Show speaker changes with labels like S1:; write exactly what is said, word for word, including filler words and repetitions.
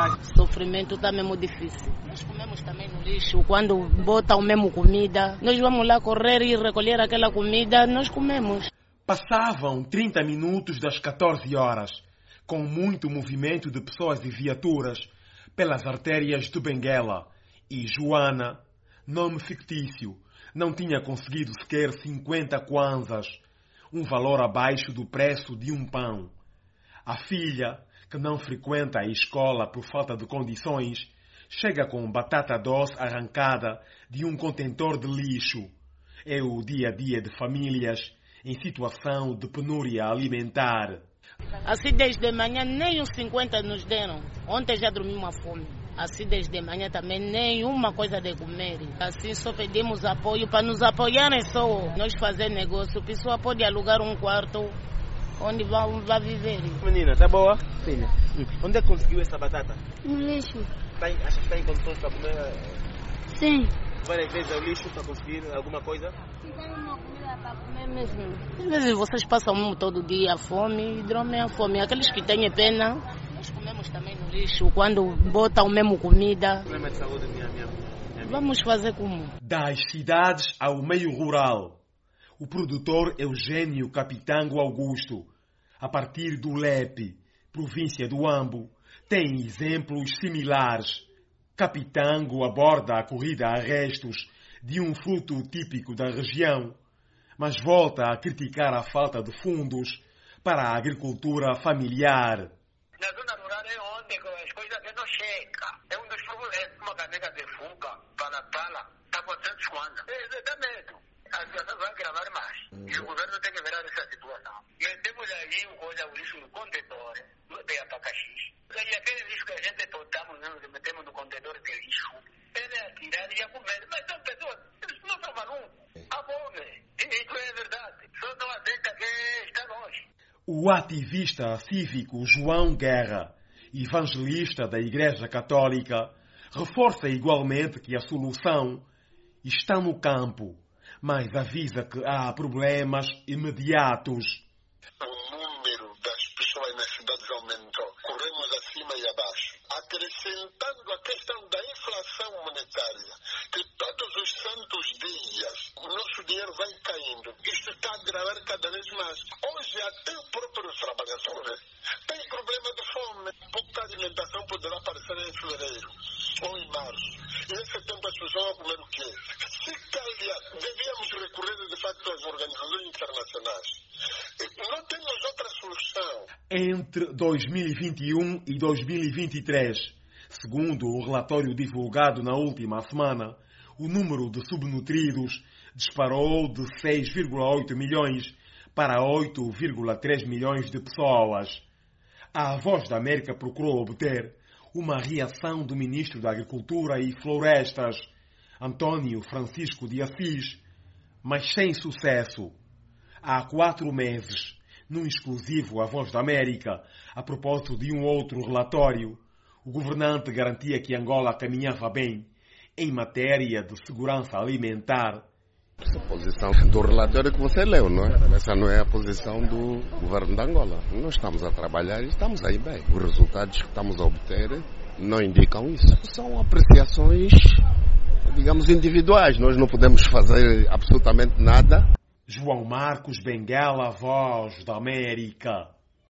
S1: O sofrimento está mesmo difícil. Nós comemos também no lixo. Quando botam mesmo comida, nós vamos lá correr e recolher aquela comida, nós comemos.
S2: Passavam trinta minutos das catorze horas, com muito movimento de pessoas e viaturas pelas artérias de Benguela. E Joana, nome fictício, não tinha conseguido sequer cinquenta kwanzas, um valor abaixo do preço de um pão. A filha, que não frequenta a escola por falta de condições, chega com batata doce arrancada de um contentor de lixo. É o dia a dia de famílias em situação de penúria alimentar.
S1: Assim desde manhã nem os cinquenta nos deram. Ontem já dormi uma fome. Assim desde manhã também nenhuma coisa de comer. Assim só pedimos apoio para nos apoiarem só. Nós fazer negócio, a pessoa pode alugar um quarto onde vai, vai viver.
S3: Menina, tá boa? Filha. Onde é que conseguiu essa batata?
S4: No lixo.
S3: Tá, acha que está em condições para comer?
S4: Sim.
S3: Várias vezes ao lixo para conseguir alguma coisa?
S4: Não tem uma comida para comer mesmo.
S1: Às vezes vocês passam todo dia a fome e dormem a fome. Aqueles que têm pena, nós comemos também no lixo. Quando botam mesmo comida,
S3: Problema de saúde, minha, minha, minha
S1: vamos fazer como?
S2: Das cidades ao meio rural, o produtor Eugênio Capitango Augusto, a partir do Lepe, província do Ambo, tem exemplos similares. Capitango aborda a corrida a restos de um fruto típico da região, mas volta a criticar a falta de fundos para a agricultura familiar.
S5: Na zona rural é onde as coisas não chegam. É um dos problemas, uma caneca de fuga para pala, está quatrocentos kwanza. É, dá medo. A situação vai gravar mais. E o governo tem que virar essa situação. Metemos aí, olha, o lixo no contentor, de abacaxi. E aquele lixo que a gente botamos, metemos no contentor de lixo, ele é tirar e a comer. Mas são pessoas, eles não são malucos. A fome. Isso é verdade. Só não aceita que está longe.
S2: O ativista cívico João Guerra, evangelista da Igreja Católica, reforça igualmente que a solução está no campo, mas avisa que há problemas imediatos.
S6: O número das pessoas nas cidades aumentou. Corremos acima e abaixo. Acrescentando a questão da inflação monetária, que todos os santos dias o nosso dinheiro vai caindo. Isto está a agravar cada vez mais. Hoje até o próprio trabalhador tem problema de fome. Um pouco de alimentação poderá aparecer em fevereiro ou em março. E nesse tempo as pessoas vão comer o quê? Se calhar devíamos recorrer de facto às organizações internacionais. Não temos outra solução.
S2: Entre dois mil e vinte e um e dois mil e vinte e três, segundo o relatório divulgado na última semana, o número de subnutridos disparou de seis vírgula oito milhões para oito vírgula três milhões de pessoas. A Voz da América procurou obter uma reação do ministro da Agricultura e Florestas, Antônio Francisco de Assis, mas sem sucesso. Há quatro meses, num exclusivo à Voz da América, a propósito de um outro relatório, o governante garantia que Angola caminhava bem em matéria de segurança alimentar.
S7: Essa posição do relatório que você leu, não é? Essa não é a posição do governo de Angola. Nós estamos a trabalhar e estamos aí bem. Os resultados que estamos a obter não indicam isso. São apreciações, digamos, individuais. Nós não podemos fazer absolutamente nada.
S2: João Marcos Benguela, Voz da América.